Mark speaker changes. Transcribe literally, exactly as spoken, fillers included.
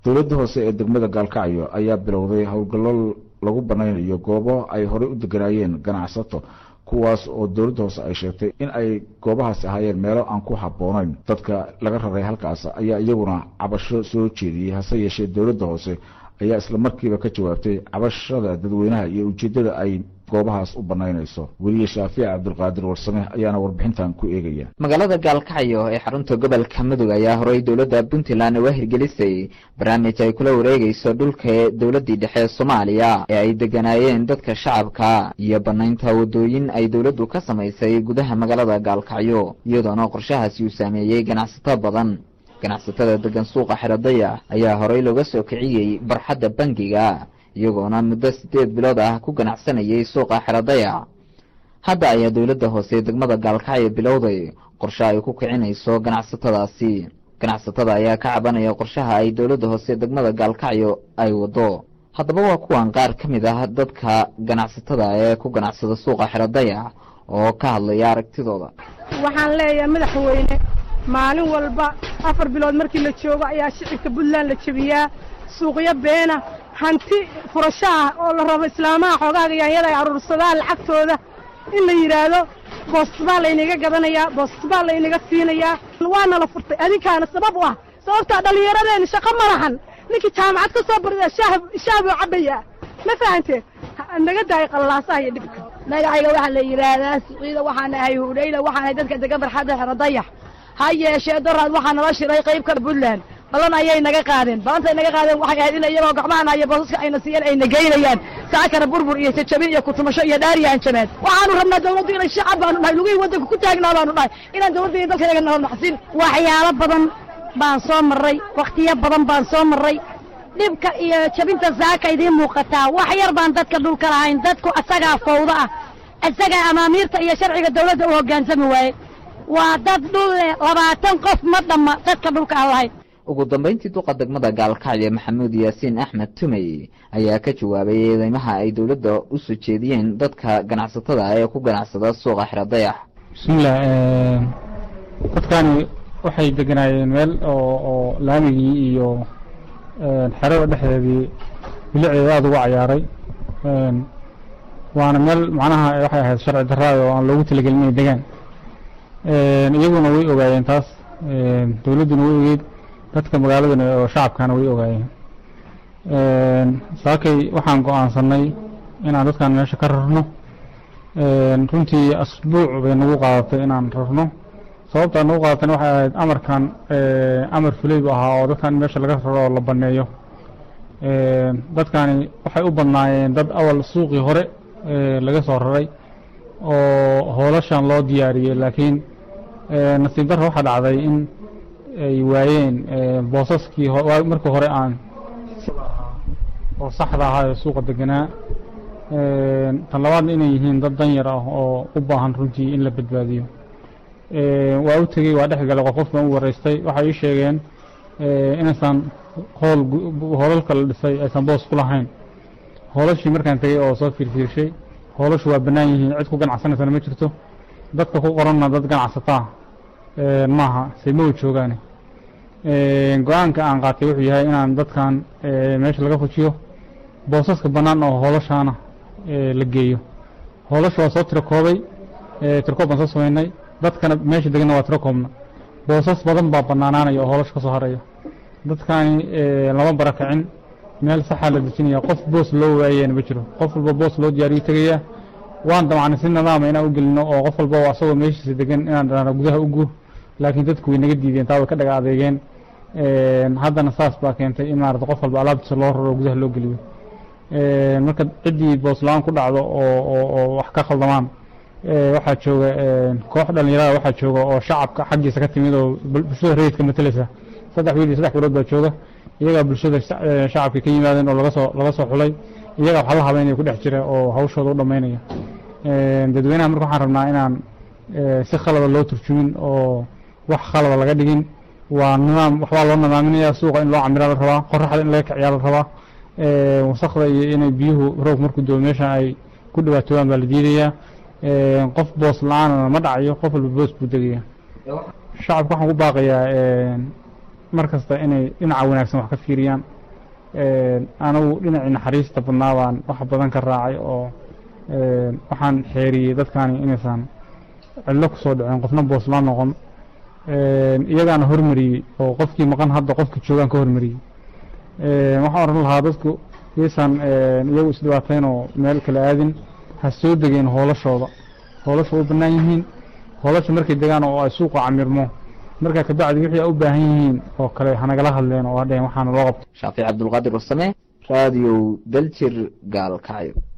Speaker 1: dowladda hoose ee degmada Gaalkacyo ayaa bilowday howlgallo lagu banaynayo goobo ay hore u deganaayeen ganacsato kuwaas oo dowladda hoose ay sheegtay in ay goobahaas ahaayeen meelo aan ku habboonayn dadka laga raray halkaas ayaa iyaguna cabasho soo jeediyay hase yeeshee dowladda hoose ayaa isla markiiba ka jawaabtay cabashada dadweynaha iyo ujeedada ay goobahaas u banaynayso weliye Shaafiic Cabdulqaadir Warsame ayaana warbixintan ku eegaya
Speaker 2: magaalada Gaalkacyo ee xarunta gobolka Mudug ayaa horay dowladda Puntland u hirgelisay barnaamij ay kula wareegayso dhulka dowladda dhexe Soomaaliya ee ay deganaayeen dadka shacabka iyo banaynta wadooyin ay dowladdu ka samaysay gudaha magaalada Gaalkacyo iyadoo qorshahaasi uu saameeyay ganacsato badan ganacsatada degan suuqa Xeradaya ayaa horay looga soo kiciyay barxadda bangiga iyagoona muddo sideed bilood ah ku ganacsanayay suuqa Xeradaya hadda ayaa dowladda hoose degmada Gaalkacyo bilowday qorshe ay ku kicinayso ganacsatadaasi ganacsatada ayaa ka cabanaya qorshaha ay dowladda hoose degmada Gaalkacyo ay wado haddaba waa kuwan qaar ka mid ah dadka ganacsatada ee ku ganacsada suuqa Xeradaya oo ka hadlaya aragtidooda
Speaker 3: waxaan leeyahay madaxweyne maalin walba afar bilood markii la joogo ayaa shicibka Puntland la jabiyaa suuqyo beena hanti furashaha oo la rabo islaamaha xogaaga yaanyada ay aruursadaan lacagtooda in la yiraahdo boostbaa la inaga gadanayaa boostbaa la inaga siinayaa waana la furtay adinkaana sabab u ah sababta dhalinyaradeen shaqo ma lahan ninkii jaamacad ka soo barida shaab shaab oo cabaya ma fahanteen naga daay qallaasaha iyo dhibka
Speaker 4: magacayga waxa la yiraahdaa suuqyada waxaan ahay hudayla waxaan dadka degan barxadda Xeradaya ha yeeshee daraad waxaan nala shiray qayb ka Puntland balan ayay naga qaadeen balanta naga qaadeen waxay ahayd in iyagoo gacmaha iyo boosaska ayna siiyeen ay nageynayaan saakana burbur iyo jabin iyo kutumasho iyo dhaariyaan jameed waxaanu rabnaa dawladda inay shacab baanu nahay lugu wadanka ku taagnaa baanu nahay inaan dawladda dalkeena noo naxsin waxyaalo badan baan soo maray waqtiyo badan baan soo maray dhibka iyo jabinta saaka idin muuqataa wax yar baan dadka dhulka lahayn dadku asaga fawda ah asaga amaamiirta iyo sharciga dawladda u hogaansami waayay waa dad dhul labaatan qof ma dhama dadka dhulka lahayn
Speaker 2: ugu dambeyntii duqa degmada Gaalkacyo Maxamuud Yaasiin Axmed Tumay ayaa ka jawaabay eedeymaha ay dowladda u soo jeediyeen dadka ganacsatada ee ku ganacsada suuqa Xeradaya
Speaker 5: bismillah ee dadkani waxay deganaayeen meel oo oo laamigii iyo ee xerada dhexdeedii bilicdeeda aad ugu ciyaaray ee waana meel macnaha waxay ahayd sharci darro oo aan loogu talagelin inay degaan ee iyaguna way ogaayeen taas ee dowladuna way ogeyd dadka magaaladana oo shacabkana way ogaayeen ee saakay waxaan go'aansanay inaan dadkan meesha ka rarno ee runtii asbuuc bay nagu qaadatay inaan rarno sababta nagu qaadatay waxay ahayd amarkan ee amar fulay ahaa oo dadkan meesha laga raro oo la baneeyo ee dadkani waxay u badnaayeen dad awal suuqii hore ee laga soo raray oo hoolashan loo diyaariyay laakiin ee nasiib darro waxa dhacday in ay waayeen boosaskii markii hore aan oo saxda ahaa suuqa deganaa ee tan labaad inay yihiin dad danyar ah oo u baahan runtii in la badbaadiyo ee waa u tagay waa dhex galay qof baan u wareystay waxa ay sheegeen ee inaysan hool hoolalka la dhisay aysan boos ku lahayn hoolashii markaan tagay oo soo fiirfiirshay hoolashu waa bannaan yihiin cid ku ganacsanaysa ma jirto dadka ku qoranna dad ganacsata ee maaha saymo joogaan ee go'aanka aan qaatay wuxuu yahay inaan dadkan ee meesha laga fujiyo boosaska banaan oo hoolashaana ee la geeyo hoolashu waa soo tiro koobay ee tiro kooban soo sameynay dadkana meesha degan waa tiro koobna boosas badan baa banaanaanaya oo hoolasha ka soo haraya dadkani ee lama barakacin meel sax la dejinaya qof boos loo waayeen ma jiro qof walba boos loo diyaariyo tagaya waan damacnay si nidaam inaan u gelino oo qof walba waa asagoo meeshiisa degan inaan dhana gudaha u guur laakiin dadku way naga diideen taa way ka dhaga adeegeen ee haddana saas baa keentay in maarad qof walba alaabtiisa loo raro gudaha loo geliyo ee marka cidii boos la'aan ku dhacdo oo oo wax ka khaldamaan ee waxa jooga ee koox dhalinyarada waxa jooga oo shacabka xaqiisa ka timid oo bulshada reedka matalaysa saddex wiil saddex bilood baa jooga iyaga bulshada shacabka ka yimaadeen oo laga soo laga soo xulay iyaga waxa la habeenay ku dhex jira oo hawshooda u dhameynaya ee dadweynaha marka waxaan rabnaa inaan si khalad loo turjumin oo wax khalad laga dhigin waa nidaam waxba loo nadaaminayaa suuqa in loo camiro la rabaa qorraxda in laga kiciyaa la rabaa ee wasaqda iyo inay biyuhu roob markuu doo meesha ay ku dhibaatoobaan baa la diidayaa ee qof boos la'aan ma dhacayo qof walba boos buu degayaa shacabka waxaan ku baaqayaa ee mar kasta inay dhinaca wanaagsan wax ka fiiriyaan anagu dhinacii naxariista badnaa baan wax badan ka raacay oo waxaan xeeriyey dadkaani inaysan cillo ku soo dhaceen qofna booslaan noqon iyagaana hormariyey oo qofkii maqan hadda qofkii joogaan ka hormariyey waxaan oran lahaa dadku yaysan iyagu isdhibaatayn oo meel kala aadin ha soo degeen hoolashooda hoolasha u bannaan yihiin hoolasha markay degaan oo ay suuqa camirmo markaa kabacdi wixii ay u baahan yihiin oo kale hanagala hadleen oo hadheen waxaana loo qabto
Speaker 2: shaafic cabdulqaadir wasame raadiyo daljir gaalkacyo